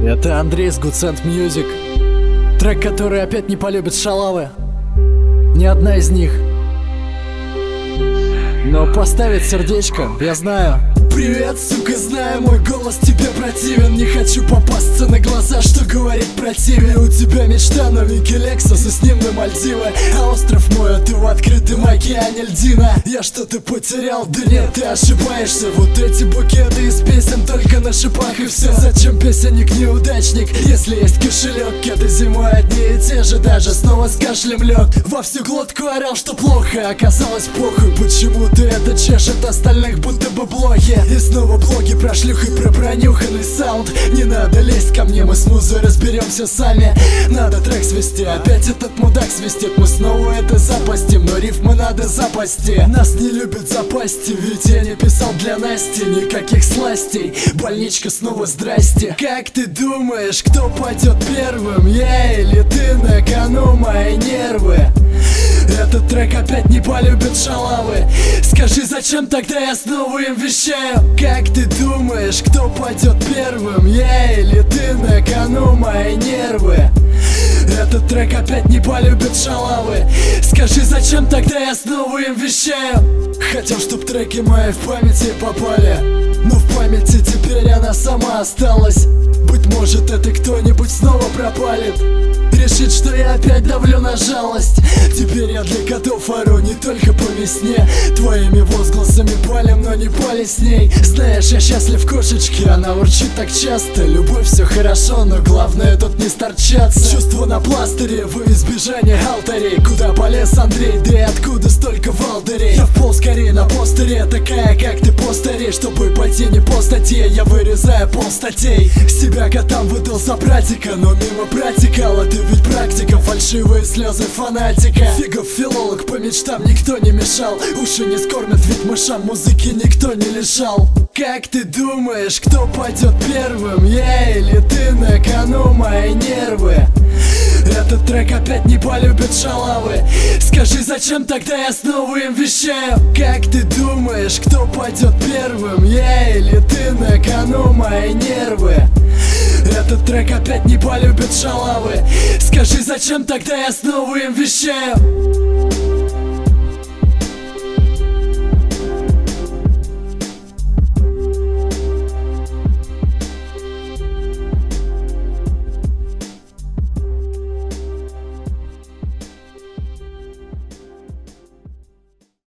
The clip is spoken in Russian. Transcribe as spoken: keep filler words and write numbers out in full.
Это Андрей с Good Scent Music. Трек, который опять не полюбит шалавы. Ни одна из них. Но поставить сердечко, я знаю. Привет, сука, знаю, мой голос тебе противен. Не хочу попасться на глаза, что говорит противен. У тебя мечта, новенький Lexus, и с ним на Мальдивы. А остров мой, а ты в открытом океане льдина. Я что-то потерял, да нет, ты ошибаешься. Вот эти букеты из песен только на шипах и все. Зачем песенник неудачник, если есть кошелек? Кеды зимой одни и те же, даже снова с кашлем лег. Во всю глотку орал, что плохо, оказалось похуй. Почему ты это чешет остальных, будто бы блохи? И снова блоги про шлюх и про пронюханный саунд. Не надо лезть ко мне, мы с музой разберемся сами. Надо трек свести, опять этот мудак свистит. Мы снова это запастим, но рифмы надо запасти. Нас не любят запасти, ведь я не писал для Насти никаких сластей. Больничка снова здрасте. Как ты думаешь, кто пойдет первым? Я или ты? На кону мои нервы. Этот трек опять не полюбят шалавы. Скажи, зачем тогда я снова им вещаю? Как ты думаешь, кто пойдет первым? Я или ты? На кону мои нервы. Этот трек опять не полюбят шалавы. Скажи, зачем тогда я снова им вещаю? Хотел, чтоб треки мои в памяти попали, но в памяти теперь она сама осталась. Быть может, это кто-нибудь снова пропалит, решит, что я опять давлю на жалость. Теперь я для котов ору не только по весне. Твоими возгласами палим, но не пали с ней. Знаешь, я счастлив кошечке, она урчит так часто. Любовь, все хорошо, но главное тут не сторчаться. Чувство на пластыре, во избежание алтарей. Куда полез Андрей, да и откуда столько валдырей? Я впол скорее на постере, такая как ты постарей. Чтобы пойти не по статье, я вырезаю пол статей. Себя котам выдал за братика, но мимо протекала. Ты ведь практика, фальшивые слезы фанатика. Фигов филолог, по мечтам никто не мешал. Уши не скормят, ведь мышам музыки никто не лишал. Как ты думаешь, кто пойдет первым? Я или ты? На кону мои нервы. Этот трек опять не полюбят шалавы. Скажи, зачем тогда я снова им вещаю? Как ты думаешь, кто пойдет первым? Я или ты? На кону мои нервы. Этот трек опять не полюбят шалавы. Скажи, зачем тогда я снова им вещаю?